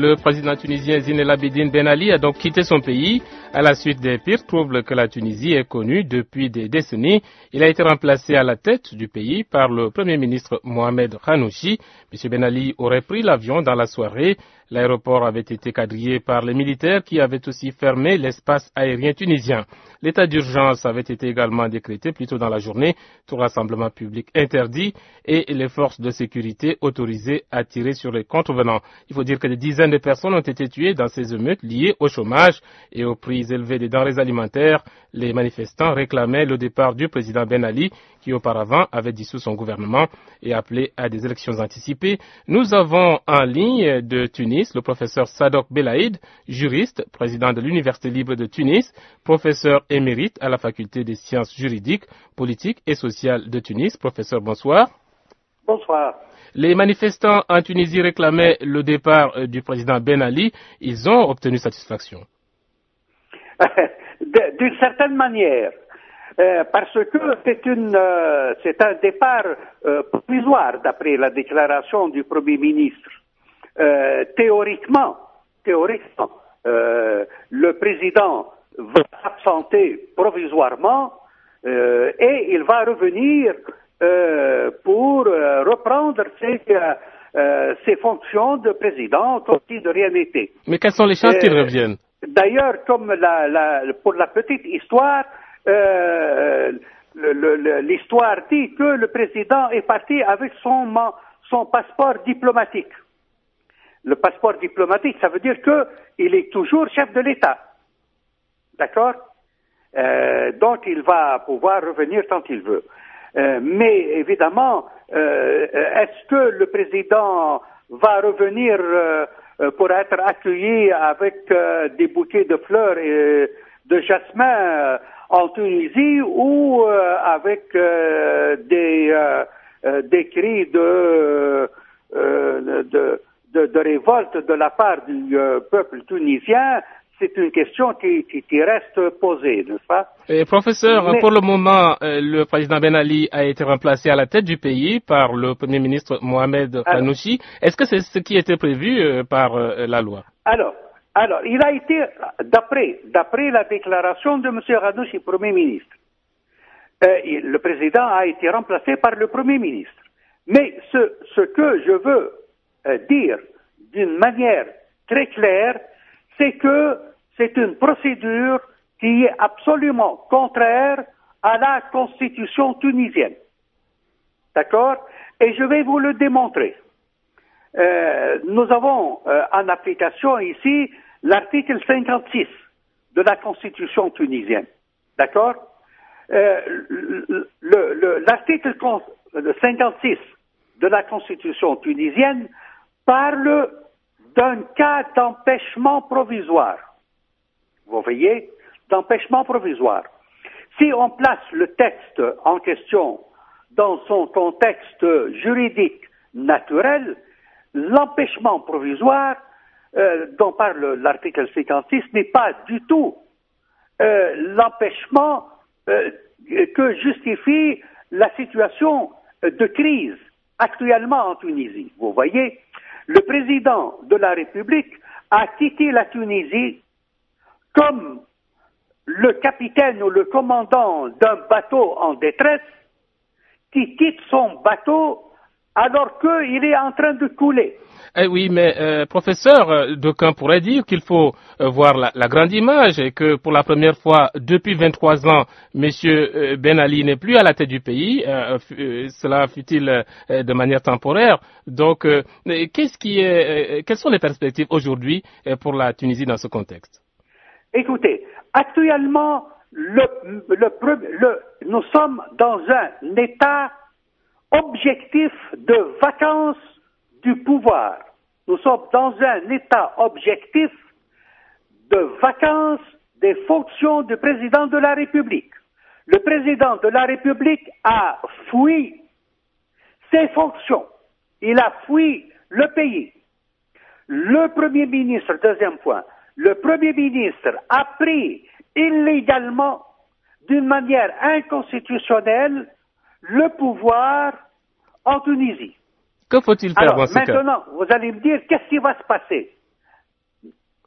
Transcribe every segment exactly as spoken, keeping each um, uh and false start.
Le président tunisien Zine El Abidine Ben Ali a donc quitté son pays à la suite des pires troubles que la Tunisie ait connus depuis des décennies. Il a été remplacé à la tête du pays par le premier ministre Mohamed Ghannouchi. M. Ben Ali aurait pris l'avion dans la soirée. L'aéroport avait été quadrillé par les militaires qui avaient aussi fermé l'espace aérien tunisien. L'état d'urgence avait été également décrété plus tôt dans la journée, tout rassemblement public interdit et les forces de sécurité autorisées à tirer sur les contrevenants. Il faut dire que des dizaines de personnes ont été tuées dans ces émeutes liées au chômage et aux prix élevés des denrées alimentaires. Les manifestants réclamaient le départ du président Ben Ali, qui auparavant avait dissous son gouvernement et appelé à des élections anticipées. Nous avons en ligne de Tunis le professeur Sadok Belaïd, juriste, président de l'Université libre de Tunis, professeur émérite à la faculté des sciences juridiques, politiques et sociales de Tunis. Professeur, bonsoir. Bonsoir. Les manifestants en Tunisie réclamaient le départ du président Ben Ali. Ils ont obtenu satisfaction. D'une certaine manière, euh, parce que c'est une, euh, c'est un départ euh, provisoire d'après la déclaration du Premier ministre. Euh, théoriquement, théoriquement, euh, le président va s'absenter provisoirement euh, et il va revenir euh, pour euh, reprendre ses, euh, ses fonctions de président comme si de rien n'était. Mais quelles sont les chances euh, qu'il revienne? D'ailleurs, comme la, la, pour la petite histoire, euh, le, le, l'histoire dit que le président est parti avec son, son passeport diplomatique. Le passeport diplomatique, ça veut dire qu'il est toujours chef de l'État. D'accord? euh, Donc, il va pouvoir revenir quand il veut. Euh, mais, évidemment, euh, est-ce que le président va revenir euh, pour être accueilli avec euh, des bouquets de fleurs et de jasmin euh, en Tunisie ou euh, avec euh, des, euh, euh, des cris de, euh, de, de, de révolte de la part du euh, peuple tunisien? C'est une question qui, qui, qui reste posée, n'est-ce pas? Et professeur, Mais... pour le moment, euh, le président Ben Ali a été remplacé à la tête du pays par le premier ministre Mohamed Ghannouchi. Est-ce que c'est ce qui était prévu euh, par euh, la loi? Alors, alors, il a été, d'après, d'après la déclaration de M. Ghannouchi, premier ministre, euh, il, le président a été remplacé par le premier ministre. Mais ce, ce que je veux euh, dire d'une manière très claire, c'est que c'est une procédure qui est absolument contraire à la constitution tunisienne. D'accord? Et je vais vous le démontrer. Euh, nous avons euh, en application ici l'article cinquante-six de la constitution tunisienne. D'accord? euh, le, le, L'article cinquante-six de la constitution tunisienne parle d'un cas d'empêchement provisoire. Vous voyez? D'empêchement provisoire. Si on place le texte en question dans son contexte juridique naturel, l'empêchement provisoire euh, dont parle l'article cinquante-six n'est pas du tout euh, l'empêchement euh, que justifie la situation de crise actuellement en Tunisie. Vous voyez? Le président de la République a quitté la Tunisie comme le capitaine ou le commandant d'un bateau en détresse qui quitte son bateau alors qu'il est en train de couler. Eh oui, mais euh, professeur, d'aucuns pourraient dire qu'il faut euh, voir la, la grande image et que pour la première fois depuis vingt-trois ans, Monsieur Ben Ali n'est plus à la tête du pays. Euh, euh, cela fut-il euh, de manière temporaire. Donc, euh, qu'est-ce qui est, euh, quelles sont les perspectives aujourd'hui euh, pour la Tunisie dans ce contexte? Écoutez, actuellement, le, le, le, nous sommes dans un état objectif de vacance du pouvoir. Nous sommes dans un état objectif de vacance des fonctions du président de la République. Le président de la République a fui ses fonctions. Il a fui le pays. Le Premier ministre, deuxième point, le Premier ministre a pris illégalement, d'une manière inconstitutionnelle, le pouvoir en Tunisie. Que faut-il faire Alors, dans ce maintenant, cas? vous allez me dire, qu'est-ce qui va se passer?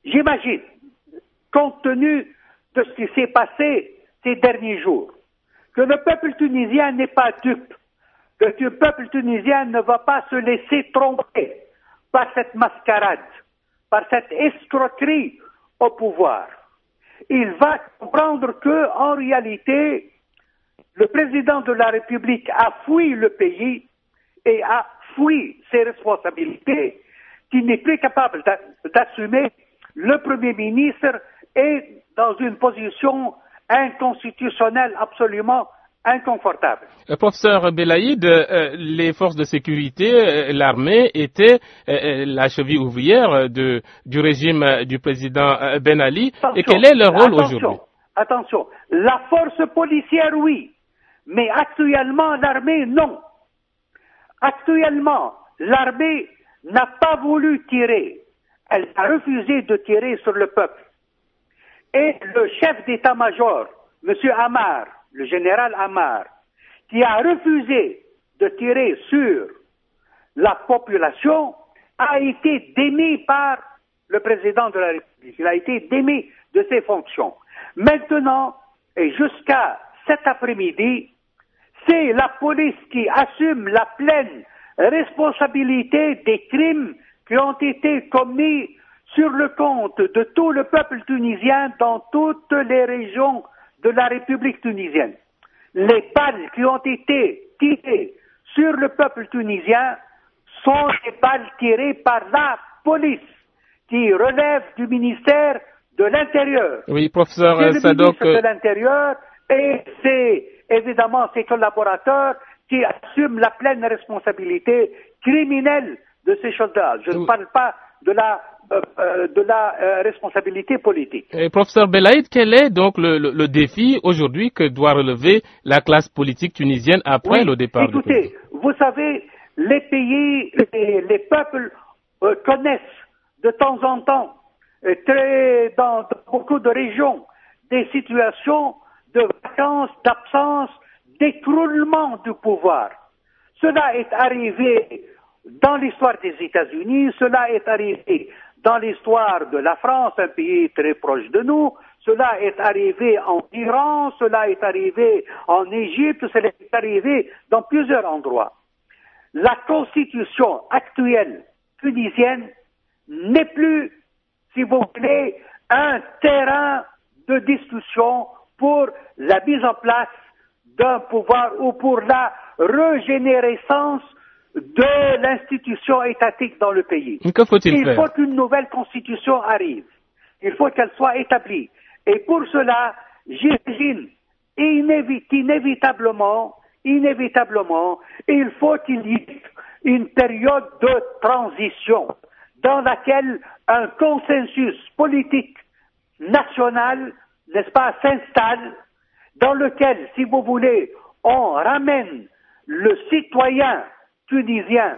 j'imagine, compte tenu de ce qui s'est passé ces derniers jours, que le peuple tunisien n'est pas dupe, que le peuple tunisien ne va pas se laisser tromper par cette mascarade, par cette escroquerie au pouvoir. Il va comprendre que, en réalité, le président de la République a fui le pays et a fui ses responsabilités, qu'il n'est plus capable d'assumer. Le Premier ministre est dans une position inconstitutionnelle absolument inconfortable. Euh, professeur Belaïd, euh, les forces de sécurité, euh, l'armée étaient euh, la cheville ouvrière de, du régime euh, du président euh, Ben Ali. Attention, et quel est leur rôle aujourd'hui? Attention, la force policière, oui, mais actuellement, l'armée, non. Actuellement, l'armée n'a pas voulu tirer. Elle a refusé de tirer sur le peuple. Et le chef d'état-major, M. Amar, le général Amar, qui a refusé de tirer sur la population, a été démis par le président de la République. Il a été démis de ses fonctions. Maintenant, et jusqu'à cet après-midi, c'est la police qui assume la pleine responsabilité des crimes qui ont été commis sur le compte de tout le peuple tunisien dans toutes les régions de la République tunisienne. Les balles qui ont été tirées sur le peuple tunisien sont des balles tirées par la police, qui relève du ministère de l'Intérieur. Oui, professeur c'est le Sadok. ministre de l'Intérieur et c'est évidemment ses collaborateurs qui assument la pleine responsabilité criminelle de ces choses-là. Je ne parle pas de la euh, euh, de la euh, responsabilité politique. Et professeur Belaïd, quel est donc le, le, le défi aujourd'hui que doit relever la classe politique tunisienne après oui, le départ écoutez, du pays? Vous savez, les pays, les, les peuples euh, connaissent de temps en temps, euh, très, dans, dans beaucoup de régions, des situations de vacances, d'absence, d'écroulement du pouvoir. Cela est arrivé dans l'histoire des États-Unis, cela est arrivé dans l'histoire de la France, un pays très proche de nous, cela est arrivé en Iran, cela est arrivé en Égypte, cela est arrivé dans plusieurs endroits. La constitution actuelle tunisienne n'est plus, si vous voulez, un terrain de discussion pour la mise en place d'un pouvoir ou pour la régénérescence de l'institution étatique dans le pays. Que faut-il Il faire? faut qu'une nouvelle constitution arrive. Il faut qu'elle soit établie. Et pour cela, j'imagine inévi- inévitablement, inévitablement, il faut qu'il y ait une période de transition dans laquelle un consensus politique national, n'est-ce pas, s'installe, dans lequel, si vous voulez, on ramène le citoyen tunisien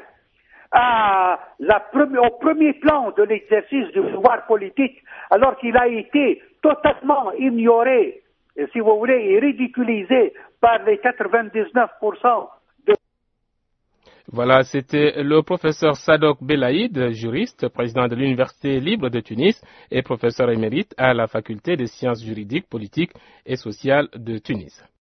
à la pre- au premier plan de l'exercice du pouvoir politique, alors qu'il a été totalement ignoré, et, si vous voulez, et ridiculisé par les quatre-vingt-dix-neuf pour cent de... Voilà, c'était le professeur Sadok Belaïd, juriste, président de l'Université libre de Tunis et professeur émérite à la faculté des sciences juridiques, politiques et sociales de Tunis.